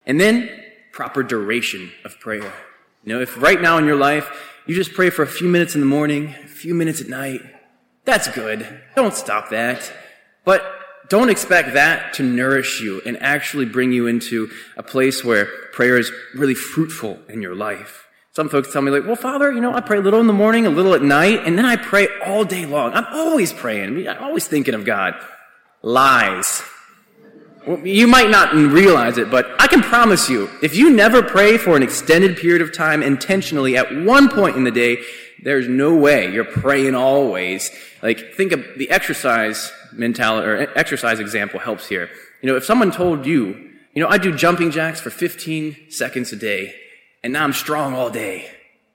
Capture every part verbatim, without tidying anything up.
And then proper duration of prayer. You know, if right now in your life you just pray for a few minutes in the morning, a few minutes at night, that's good. Don't stop that. But don't expect that to nourish you and actually bring you into a place where prayer is really fruitful in your life. Some folks tell me like, well, Father, you know, I pray a little in the morning, a little at night, and then I pray all day long. I'm always praying. I'm always thinking of God. Lies. Well, you might not realize it, but I can promise you, if you never pray for an extended period of time intentionally at one point in the day, there's no way you're praying always. Like, think of the exercise mentality, or exercise example helps here. You know, if someone told you, you know, I do jumping jacks for fifteen seconds a day, and now I'm strong all day.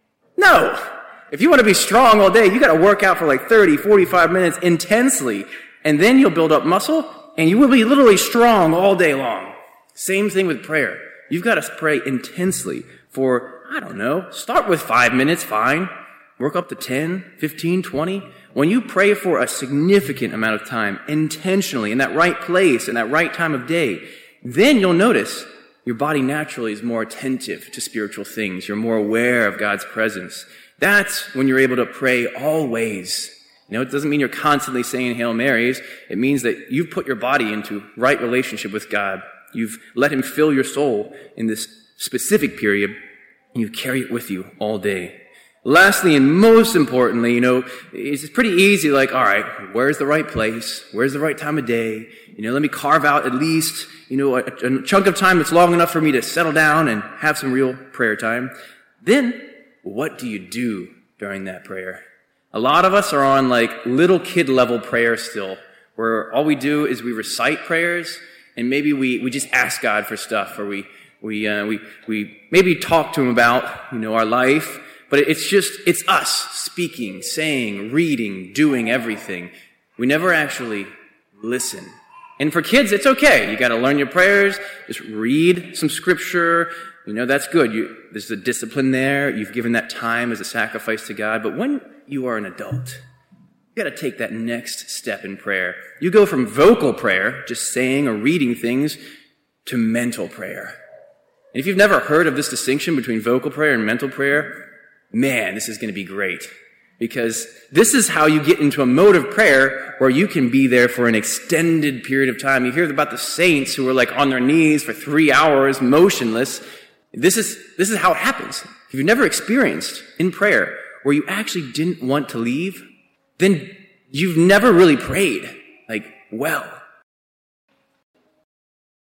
No! If you want to be strong all day, you got to work out for like thirty, forty-five minutes intensely, and then you'll build up muscle, and you will be literally strong all day long. Same thing with prayer. You've got to pray intensely for, I don't know, start with five minutes, fine. Work up to ten, fifteen, twenty. When you pray for a significant amount of time, intentionally, in that right place, in that right time of day, then you'll notice your body naturally is more attentive to spiritual things. You're more aware of God's presence. That's when you're able to pray always. You know, it doesn't mean you're constantly saying Hail Marys. It means that you've put your body into right relationship with God. You've let Him fill your soul in this specific period, and you carry it with you all day. Lastly, and most importantly, you know, it's pretty easy, like, all right, where's the right place? Where's the right time of day? You know, let me carve out at least, you know, a, a chunk of time that's long enough for me to settle down and have some real prayer time. Then, what do you do during that prayer? A lot of us are on, like, little kid level prayer still, where all we do is we recite prayers, and maybe we, we just ask God for stuff, or we, we, uh, we, we maybe talk to Him about, you know, our life. But it's just, it's us speaking, saying, reading, doing everything. We never actually listen. And for kids, it's okay. You got to learn your prayers. Just read some scripture. You know, that's good. You, there's a discipline there. You've given that time as a sacrifice to God. But when you are an adult, you got to take that next step in prayer. You go from vocal prayer, just saying or reading things, to mental prayer. And if you've never heard of this distinction between vocal prayer and mental prayer, man, this is going to be great, because this is how you get into a mode of prayer where you can be there for an extended period of time. You hear about the saints who are like on their knees for three hours, motionless. This is, this is how it happens. If you've never experienced in prayer where you actually didn't want to leave, then you've never really prayed, like, well.